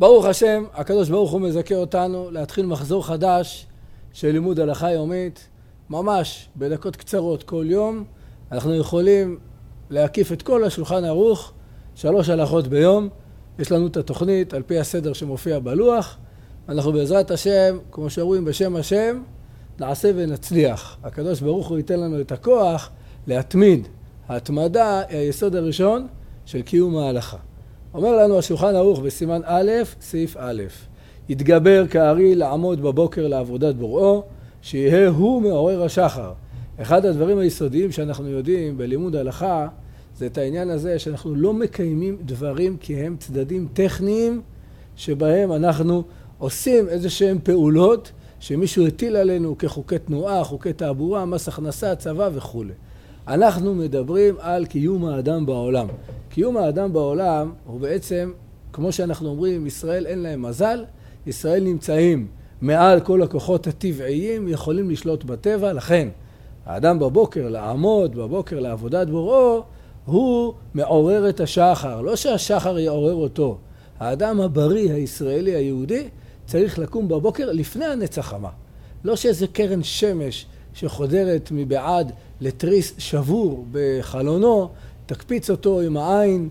ברוך השם, הקדוש ברוך הוא מזכה אותנו להתחיל מחזור חדש של לימוד הלכה יומית, ממש בדקות קצרות כל יום. אנחנו יכולים להקיף את כל השולחן ערוך, 3 הלכות ביום. יש לנו את התוכנית על פי הסדר שמופיע בלוח. אנחנו בעזרת השם, כמו שאומרים בשם השם, נעשה ונצליח. הקדוש ברוך הוא ייתן לנו את הכוח להתמיד. ההתמדה היא היסוד הראשון של קיום ההלכה. אומר לנו השולחן ערוך בסימן א', סעיף א', יתגבר כארי לעמוד בבוקר לעבודת בוראו, שיהיה הוא מעורר השחר. אחד הדברים היסודיים שאנחנו יודעים בלימוד הלכה, זה את העניין הזה שאנחנו לא מקיימים דברים כי הם צדדים טכניים, שבהם אנחנו עושים איזה שהם פעולות שמישהו הטיל עלינו כחוקי תנועה, חוקי תעבורה, מס הכנסה, צבא וכו'. אנחנו מדברים על קיום האדם בעולם. קיום האדם בעולם הוא בעצם, כמו שאנחנו אומרים, ישראל אין להם מזל, ישראל נמצאים מעל כל הכוחות הטבעיים, יכולים לשלוט בטבע, לכן האדם בבוקר לעמוד, בבוקר לעבודת בוראו, הוא מעורר את השחר, לא שהשחר יעורר אותו. האדם הבריא, הישראלי, היהודי, צריך לקום בבוקר לפני הנץ החמה. לא שאיזה קרן שמש שחודרת מבעד לתריס שבור בחלונו, תקפיץ אותו עם העין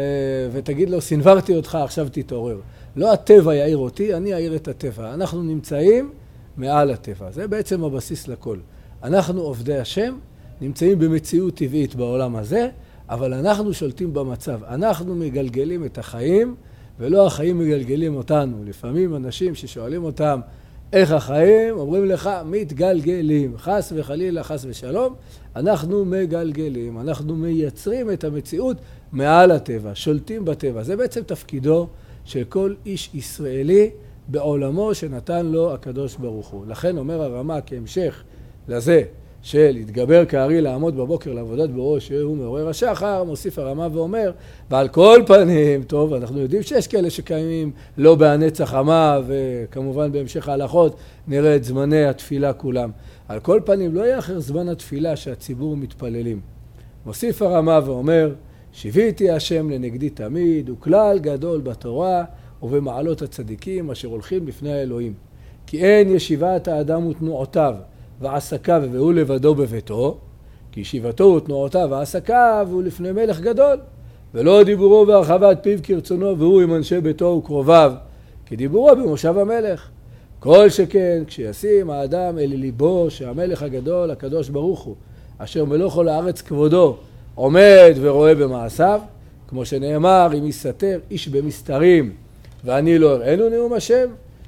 ותגיד לו, סנברתי אותך, עכשיו תתעורר. לא הטבע יעיר אותי, אני אעיר את הטבע. אנחנו נמצאים מעל הטבע. זה בעצם הבסיס לכל. אנחנו עובדי השם, נמצאים במציאות טבעית בעולם הזה, אבל אנחנו שולטים במצב. אנחנו מגלגלים את החיים, ולא החיים מגלגלים אותנו. לפעמים אנשים ששואלים אותם איך החיים, אומרים לך מתגלגלים, חס וחלילה, חס ושלום, אנחנו מגלגלים, אנחנו מייצרים את המציאות מעל הטבע, שולטים בטבע. זה בעצם תפקידו של כל איש ישראלי בעולמו שנתן לו הקדוש ברוך הוא. לכן אומר הרמה כהמשך לזה של יתגבר כארי לעמוד בבוקר לעבודת בוראו שהוא מעורר השחר, מוסיף הרמה ואומר, ועל כל פנים, טוב, אנחנו יודעים שיש כאלה שקיימים לא בהנץ החמה, וכמובן בהמשך ההלכות נראה את זמני התפילה כולם. על כל פנים, לא יהיה אחר זמן התפילה שהציבור מתפללים. מוסיף הרמה ואומר, שיביתי השם לנגדי תמיד, הוא כלל גדול בתורה ובמעלות הצדיקים אשר הולכים בפני האלוהים. כי אין ישיבת האדם ותנועותיו, ועסקיו והוא לבדו בביתו, כי ישיבתו ותנועותיו ועסקיו הוא לפני מלך גדול, ולא דיבורו והרחבת פיו כרצונו והוא עם אנשי ביתו וקרוביו, כי דיבורו במושב המלך. כל שכן כשישים האדם אל ליבו שהמלך הגדול הקדוש ברוך הוא, אשר מלוא כל הארץ כבודו, עומד ורואה במעשיו, כמו שנאמר, אם יסתר איש במסתרים ואני לא אראנו נאום השם,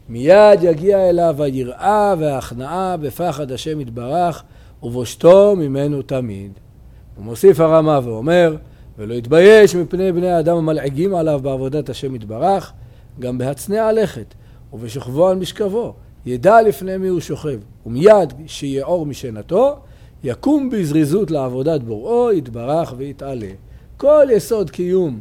מיד יגיע אליו היראה וההכנעה בפחד השם יתברך ובושתו ממנו תמיד. הוא מוסיף הרמה ואומר, ולא יתבייש מפני בני האדם המלעגים עליו בעבודת השם יתברך, גם בהצנע לכת ובשוכבו על משכבו, ידע לפני מי הוא שוכב, ומיד שיעור משנתו, יקום בזריזות לעבודת בוראו, יתברך ויתעלה. כל יסוד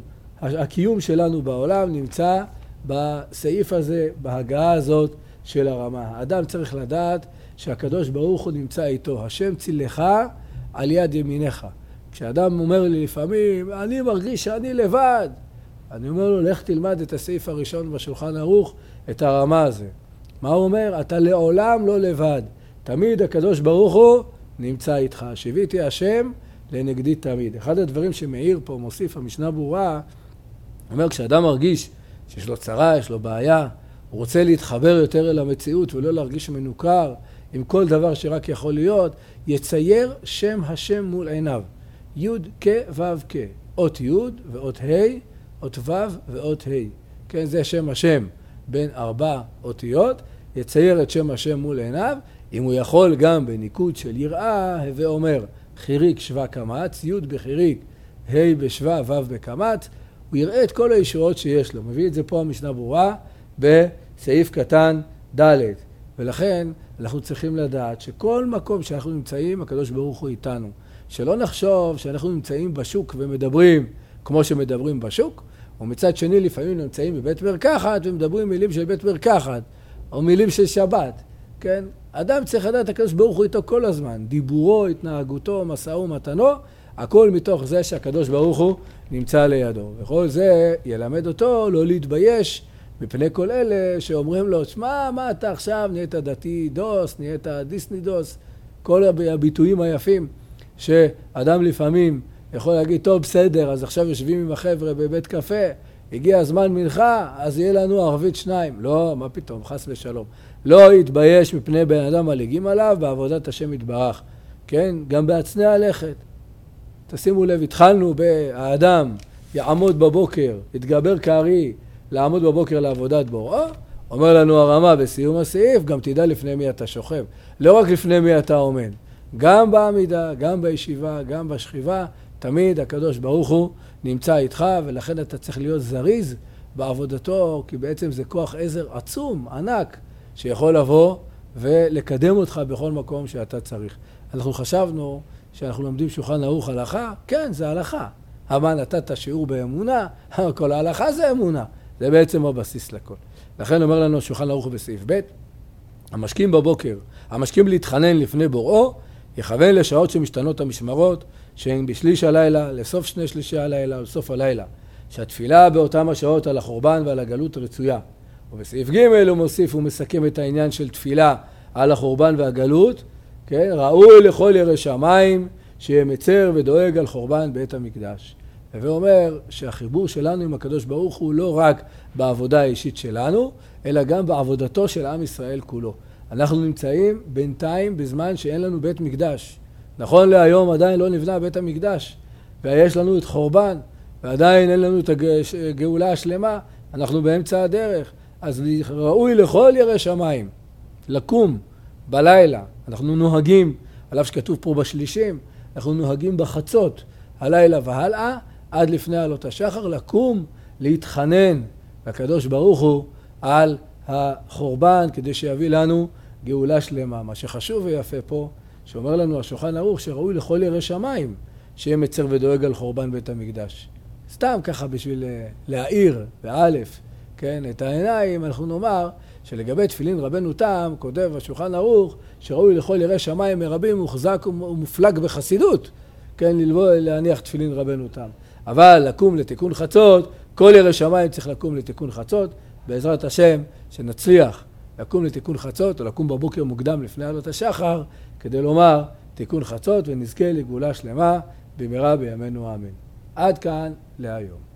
הקיום שלנו בעולם נמצא בסעיף הזה, בהגעה הזאת של הרמה. האדם צריך לדעת שהקדוש ברוך הוא נמצא איתו. השם צילך על יד ימינך. כשאדם אומר לי לפעמים, אני מרגיש שאני לבד, אני אומר לו, לך תלמד את הסעיף הראשון בשולחן ערוך, את הרמה הזה. מה הוא אומר? אתה לעולם לא לבד. תמיד הקדוש ברוך הוא נמצא איתך. שיביתי השם לנגדי תמיד. אחד הדברים שמעיר פה, מוסיף המשנה ברורה, אומר, כשאדם מרגיש שיש לו צרה, יש לו בעיה, הוא רוצה להתחבר יותר אל המציאות ולא להרגיש מנוכר עם כל דבר שרק יכול להיות, יצייר שם השם מול עיניו. י' כ' ו' כ', אות י' ואות ה', אות ו' ואות ה'. כן, זה שם השם בין 4 אותיות, יצייר את שם השם מול עיניו, אם הוא יכול גם בניקוד של יראה, הווה אומר, חיריק שווה קמץ, י' בחיריק, ה' בשווה, ו' בקמץ, הוא יראה את כל הישועות שיש לו. מביא את זה פה המשנה ברורה בסעיף קטן ד'. ולכן אנחנו צריכים לדעת שכל מקום שאנחנו נמצאים, הקדוש ברוך הוא איתנו. שלא נחשוב שאנחנו נמצאים בשוק ומדברים כמו שמדברים בשוק, ומצד שני לפעמים נמצאים בבית מרקחת ומדברים מילים של בית מרקחת, או מילים של שבת. כן? אדם צריך לדעת הקדוש ברוך הוא איתו כל הזמן. דיבורו, התנהגותו, מסעו, מתנו, הכל מתוך זה שהקדוש ברוך הוא נמצא לידו. וכל זה ילמד אותו לא להתבייש מפני כל אלה שאומרים לו, שמע, מה אתה עכשיו נהיית דתי דוס, נהיית דיסני דוס, כל הביטויים היפים שאדם לפעמים יכול להגיד, טוב בסדר, אז עכשיו יושבים עם החבר'ה בבית קפה, הגיע הזמן מנחה, אז יהיה לנו ערבית 2. לא, מה פתאום, חס ושלום. לא יתבייש מפני בן אדם מלהיגים עליו בעבודת השם יתברך. כן, גם בהצנע הלכת. תשימו לב, התחלנו באדם יעמוד בבוקר, יתגבר כארי, לעמוד בבוקר לעבודת בוראו. אומר לנו הרמה בסיום הסעיף, גם תדע לפני מי אתה שוכב. לא רק לפני מי אתה עומד. גם בעמידה, גם בישיבה, גם בשכיבה, תמיד הקדוש ברוך הוא נמצא איתך, ולכן אתה צריך להיות זריז בעבודתו, כי בעצם זה כוח עזר עצום, ענק, שיכול לבוא ולקדם אותך בכל מקום שאתה צריך. אנחנו חשבנו שאנחנו לומדים שולחן ערוך הלכה, כן, זה הלכה. אבל נתת שיעור באמונה, כל ההלכה זה אמונה. זה בעצם הבסיס לכל. לכן אומר לנו שולחן ערוך בסעיף ב', המשכים בבוקר, המשכים להתחנן לפני בוראו, יכוון לשעות שמשתנות המשמרות, שהן בשליש הלילה, לסוף שני שלישי הלילה ולסוף הלילה. שהתפילה באותם השעות על החורבן ועל הגלות רצויה. ובסעיף ג' הוא מוסיף ומסכם את העניין של תפילה על החורבן והגלות, כן? ראוי לכל ירא שמיים שיהיה מצר ודואג על חורבן בית המקדש. ואומר שהחיבור שלנו עם הקדוש ברוך הוא לא רק בעבודה האישית שלנו, אלא גם בעבודתו של עם ישראל כולו. אנחנו נמצאים בינתיים בזמן שאין לנו בית מקדש. נכון להיום עדיין לא נבנה בית המקדש, ויש לנו את חורבן, ועדיין אין לנו את הגאולה השלמה, אנחנו באמצע הדרך. אז ראוי לכל ירא שמיים לקום בלילה. אנחנו נוהגים, עליו שכתוב פה בשלישים, אנחנו נוהגים בחצות הלילה והלאה, עד לפני עלות השחר, לקום, להתחנן לקדוש ברוך הוא על החורבן, כדי שיביא לנו גאולה שלמה. מה שחשוב ויפה פה, שאומר לנו השולחן ערוך, שראוי לכל ירא שמיים, שיהיה מצר ודואג על חורבן בית המקדש. סתם ככה בשביל להאיר, באלף, כן, את העיניים, אנחנו נאמר שלגבי תפילין רבנו תם, כותב השולחן ערוך, שראוי לכל ירא שמיים מרבים, מוחזק ומופלג בחסידות, כן, להניח תפילין רבנו תם. אבל לקום לתיקון חצות, כל ירא שמיים צריך לקום לתיקון חצות, בעזרת השם שנצליח לקום לתיקון חצות, או לקום בבוקר מוקדם לפני עלות השחר, כדי לומר תיקון חצות ונזכה לגאולה שלמה במהרה בימינו אמן. עד כאן להיום.